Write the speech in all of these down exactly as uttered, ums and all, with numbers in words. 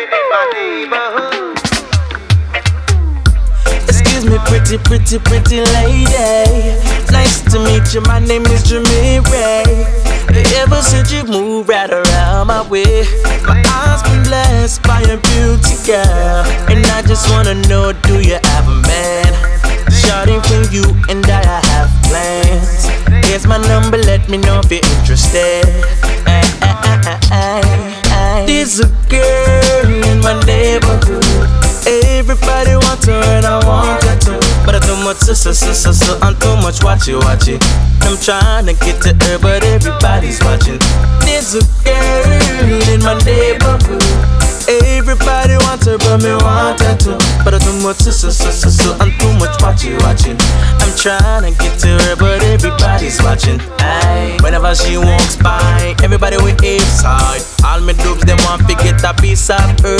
in my neighborhood. Excuse me, pretty, pretty, pretty lady. Nice to meet you, my name is Jimmy Ray. Ever since you moved right around my way, my eyes been blessed by your beauty, girl. And I just wanna know, do you have a man? Shawty, for you and I, I have plans. Here's my number, let me know if you're interested. Ay, ay, ay, ay, ay. There's a girl in my neighborhood. Everybody wants her and I want her too. But I too much, so, so, so, so, so I'm too much watch it, watch it. I'm trying to get to her, but everybody's watching. There's a girl in my neighborhood. Everybody wants her, but me want her too. But I too much, so, so, so, so, so I'm too much watch it, watching. I'm trying to get to her, but everybody's watching. Aye. Whenever she walks by, everybody with a side. All me dubs, them want to get a piece of her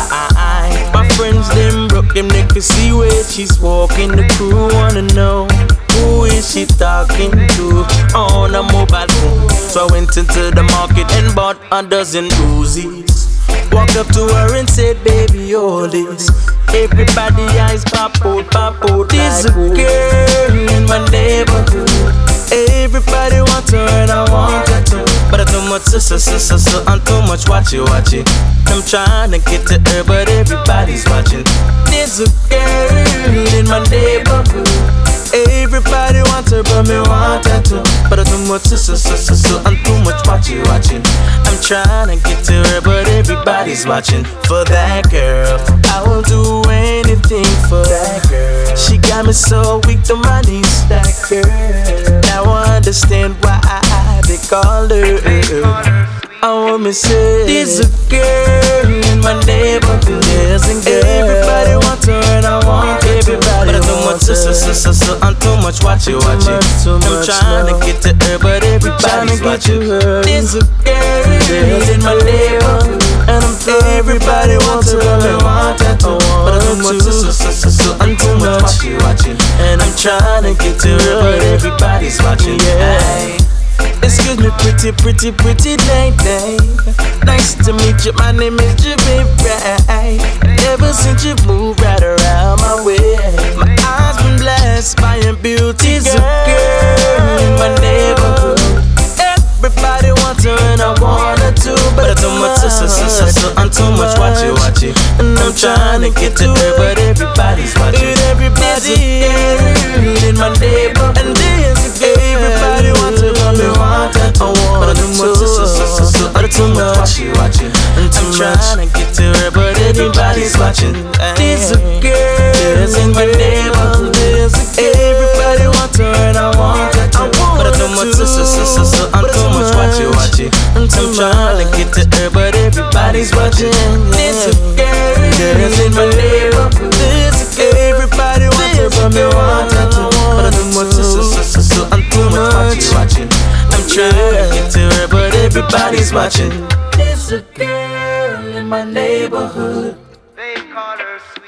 pie. My friends, them broke them neck to see where she's walking. The crew wanna know, who is she talking to on a mobile phone? So I went into the market and bought a dozen Uzis. Walked up to her and said, baby, all this. Everybody eyes pop out, pop out. There's a girl in my neighborhood. Everybody wants her and I want her too. But I too much, so, so, so, so, so I'm too much watch it, watch it. I'm trying to get to her, but everybody's watching. There's a girl in my neighborhood. Everybody wants her, but me want her too. But I too much, so, so, so, so, so I'm too much watch it, watching. I'm trying to get to her, but everybody's watching. For that girl, I will do anything for that girl. She got me so weak to my knees. That girl, now I understand why they call her. I want me say, there's a girl in my neighborhood. There's a girl. Everybody wants her and I want her. Everybody but I too much, so, so, so, so, so I'm too much watch it, watch it. I'm trying to get to her, but everybody's watching. There's a girl in my neighborhood, and I'm everybody wants her, but I want her too. But I too much, so, so, so, so, so I'm too much watch it, watching. And I'm trying to get to her, but everybody's watching. Yeah. Excuse me, pretty, pretty, pretty lady. Nice to meet you, my name is Jimmy Ray. Ever since you moved right around my way, my eyes been blessed by your beauty. There's a girl in my neighborhood. Everybody wants her and I want her too. But I too much, so, so, so, so, so I'm too much watch it, watch it. And I'm trying to get to her, but everybody's watching. Everybody's in my neighborhood. And there's a girl. Everybody wants her, but me want her too. But I too much, so, so, so, so, so I'm too much watch it, watching. And I'm trying to get to her, but everybody's watching. There's a girl in my neighborhood. Everybody wants her and I want her too. But I too much, so, so, so, so, so I'm too much watch it, watch it. I'm trying to get to her, but everybody's watching. There's a girl in my neighborhood. Everybody wants her, but me want her too. But I too much, so, so, so, so, so I'm too much watch it, watching. I'm trying to get to her, but everybody's watching. There's a girl in my neighborhood. They call her sweet.